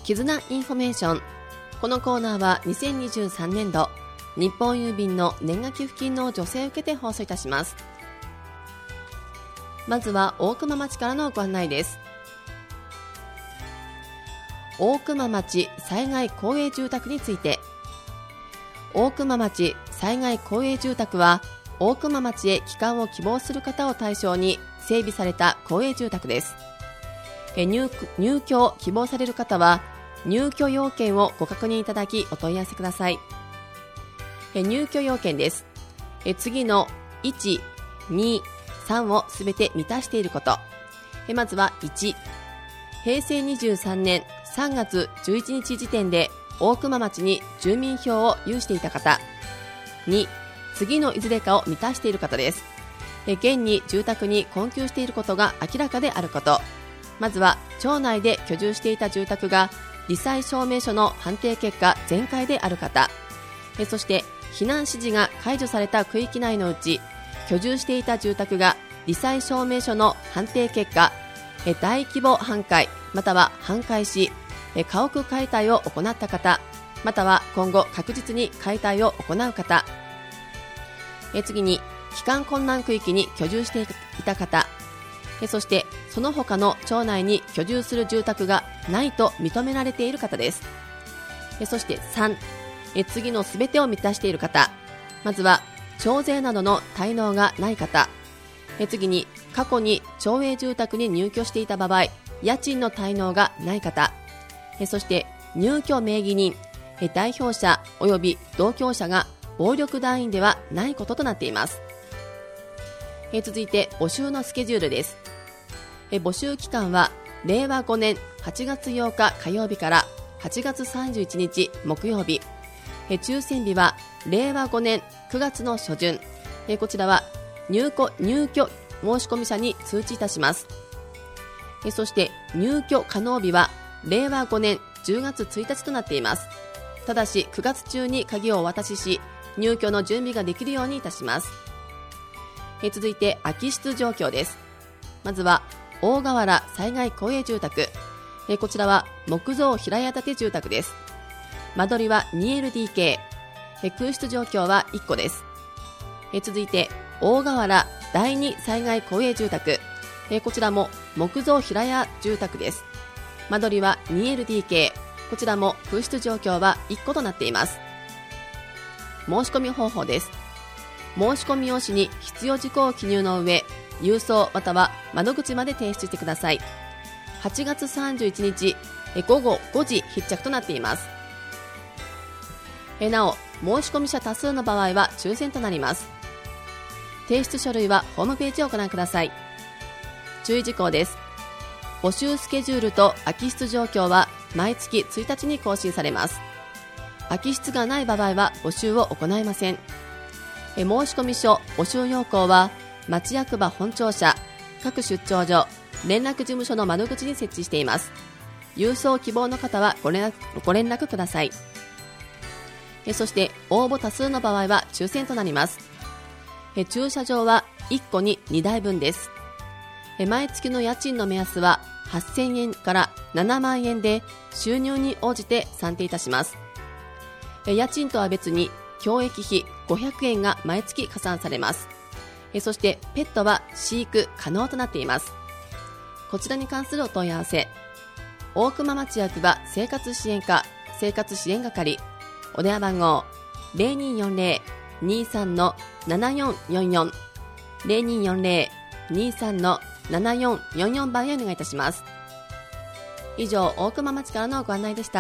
絆インフォメーション。このコーナーは2023年度日本郵便の年賀寄付金の助成を受けて放送いたします。まずは大熊町からのご案内です。大熊町災害公営住宅について。大熊町災害公営住宅は大熊町へ帰還を希望する方を対象に整備された公営住宅です。入居を希望される方は入居要件をご確認いただきお問い合わせください。入居要件です。次の1、2、3をすべて満たしていること。まずは1、平成23年3月11日時点で大熊町に住民票を有していた方。2、次のいずれかを満たしている方です。現に住宅に困窮していることが明らかであること。まずは町内で居住していた住宅が罹災証明書の判定結果全壊である方。そして避難指示が解除された区域内のうち居住していた住宅が罹災証明書の判定結果大規模半壊または半壊し家屋解体を行った方、または今後確実に解体を行う方。次に帰還困難区域に居住していた方。そしてその他の町内に居住する住宅がないと認められている方です。そして3、次のすべてを満たしている方。まずは徴税などの滞納がない方。次に過去に町営住宅に入居していた場合家賃の滞納がない方。そして入居名義人、代表者及び同居者が暴力団員ではないこととなっています。続いて募集のスケジュールです。募集期間は令和5年8月8日火曜日から8月31日木曜日。抽選日は令和5年9月の初旬。こちらは入居申込者に通知いたします。そして入居可能日は令和5年10月1日となっています。ただし9月中に鍵をお渡しし入居の準備ができるようにいたします。続いて空き室状況です。まずは大河原災害公営住宅。こちらは木造平屋建て住宅です。間取りは 2LDK。空室状況は1個です。続いて大河原第2災害公営住宅。こちらも木造平屋住宅です。間取りは 2LDK。こちらも空室状況は1個となっています。申し込み方法です。申し込み用紙に必要事項を記入の上、郵送または窓口まで提出してください。8月31日午後5時必着となっています。なお、申し込み者多数の場合は抽選となります。提出書類はホームページをご覧ください。注意事項です。募集スケジュールと空き室状況は毎月1日に更新されます。空き室がない場合は募集を行いません。申込書募集要項は町役場本庁舎各出張所連絡事務所の窓口に設置しています。郵送希望の方はご連絡ください。そして応募多数の場合は抽選となります。駐車場は1個に2台分です。毎月の家賃の目安は8000円から7万円で収入に応じて算定いたします。家賃とは別に教育費500円が毎月加算されます。そしてペットは飼育可能となっています。こちらに関するお問い合わせ、大熊町役場生活支援課生活支援係、お電話番号 0240-23-7444 0240-23-7444 番へお願いいたします。以上、大熊町からのご案内でした。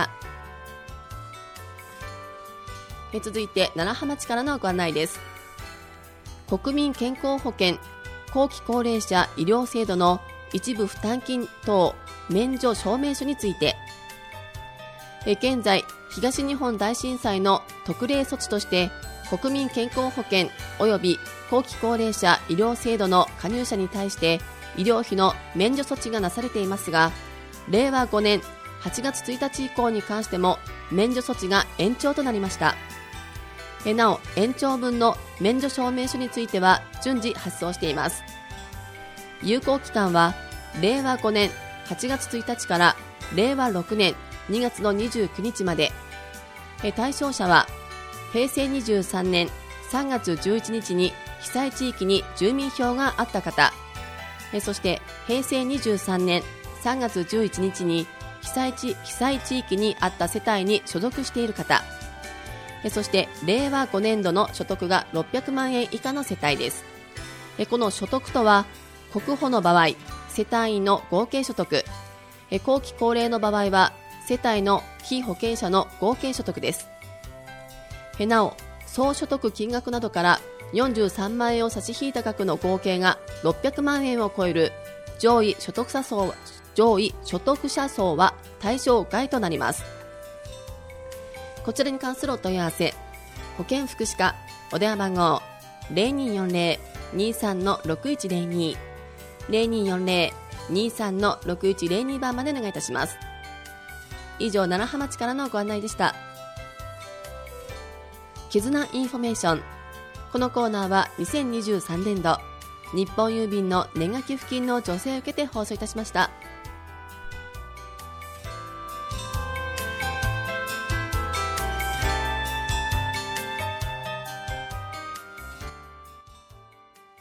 続いて楢葉町からのご案内です。国民健康保険後期高齢者医療制度の一部負担金等免除証明書について、現在東日本大震災の特例措置として国民健康保険及び後期高齢者医療制度の加入者に対して医療費の免除措置がなされていますが、令和5年8月1日以降に関しても免除措置が延長となりました。なお、延長分の免除証明書については順次発送しています。有効期間は令和5年8月1日から令和6年 2月の29日まで。対象者は平成23年3月11日に被災地域に住民票があった方、そして平成23年3月11日に被災地域にあった世帯に所属している方、そして令和5年度の所得が600万円以下の世帯です。この所得とは、国保の場合世帯員の合計所得、後期高齢の場合は世帯の被保険者の合計所得です。なお、総所得金額などから43万円を差し引いた額の合計が600万円を超える上位所得者層は対象外となります。こちらに関するお問い合わせ、保健福祉課お電話番号 0240-23-6102 0240-23-6102 番までお願いいたします。以上、楢葉町からのご案内でした。絆インフォメーション。このコーナーは2023年度日本郵便の年賀寄付金の助成を受けて放送いたしました。